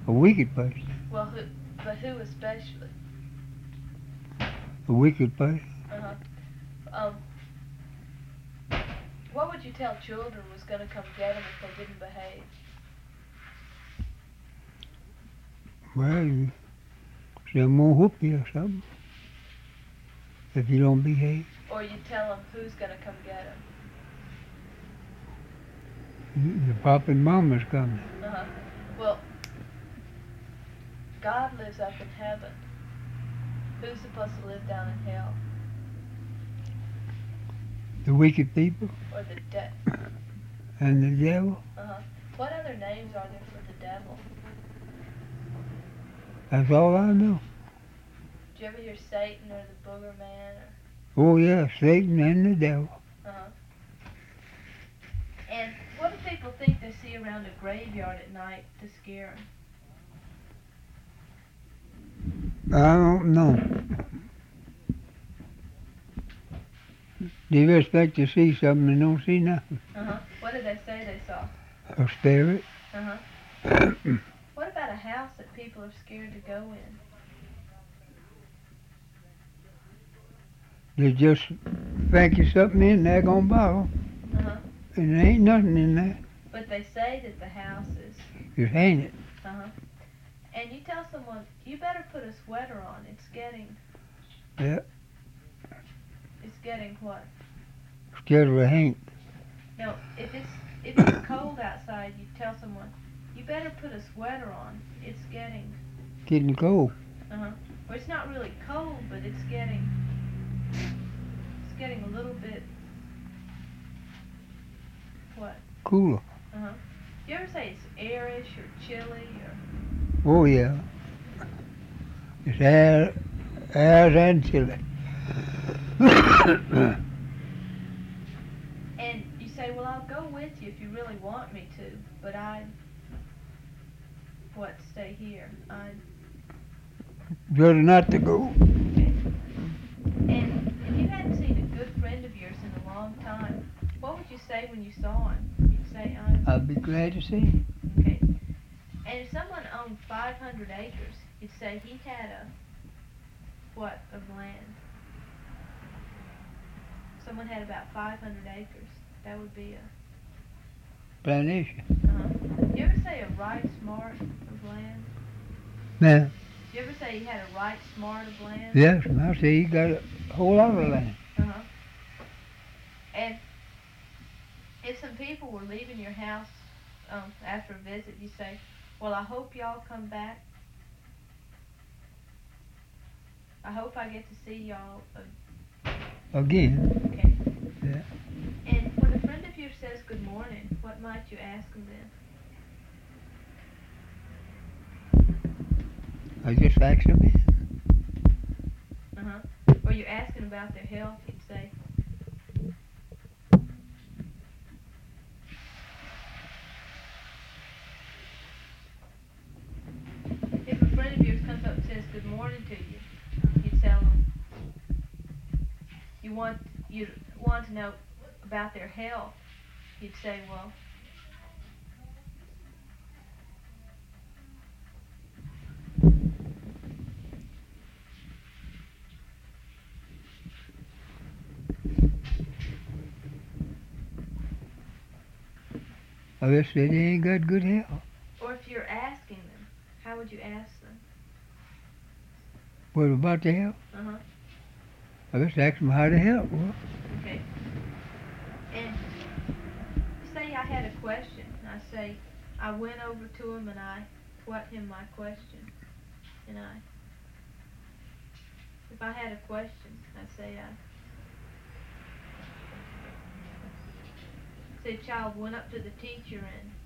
A wicked person. Well, who especially? A wicked person. Uh-huh. Um, what would you tell children was going to come get them if they didn't behave? Well, you say I'm gonna whoop you or something if you don't behave. Or you tell them who's going to come get them? Your papa and mama's coming. Uh-huh. Well, God lives up in heaven. Who's supposed to live down in hell? The wicked people Or the devil? and the devil. Uh-huh. What other names are there for the devil? That's all I know. Did you ever hear Satan or the booger man? Oh yeah, Satan and the devil. Uh-huh. And what do people think they see around a graveyard at night to scare them? I don't know. They expect to see something and don't see nothing. Uh-huh. What did they say they saw? A spirit. Uh-huh. What about a house that people are scared to go in? They just think there's something in there gonna bottle, Uh-huh. and there ain't nothing in there. But they say that the house is... Just hang it. Uh-huh. And you tell someone, you better put a sweater on. It's getting... Yeah. It's getting what? Scared of a haint. No, if it's cold outside, you tell someone, you better put a sweater on. It's getting... Getting cold. Uh-huh. Well, it's not really cold, but it's getting a little bit... What? Cooler. Uh-huh. You ever say it's airish or chilly or... Oh yeah. It's air and chilly. And you say, well, I'll go with you if you really want me to, but stay here. Better not to go. Okay. And if you hadn't seen a good friend of yours in a long time, what would you say when you saw him? You'd say, I'd be glad to see him. Okay. And if someone owned 500 acres, you'd say he had of land? Someone had about 500 acres. That would be a... Plantation. You ever say a right smart of land? Yeah. You ever say he had a right smart of land? Yes, I see he got a whole lot of land. Uh-huh. And if some people were leaving your house after a visit, you say, well, I hope y'all come back. I hope I get to see y'all Again. Okay. Yeah. And when a friend of yours says good morning, what might you ask them then? I just asked him in. Uh-huh. Or you're asking about their health, you'd say, if a friend of yours comes up and says good morning to you, you tell them you want to know about their health. You'd say, well, I just said he ain't got good health. or if you're asking them, how would you ask them? What about the health? Uh-huh. I just asked him how to help. Well, Okay. And say I had a question. I say, I went over to him and I put him my question. And if I had a question, I'd say, say a child went up to the teacher and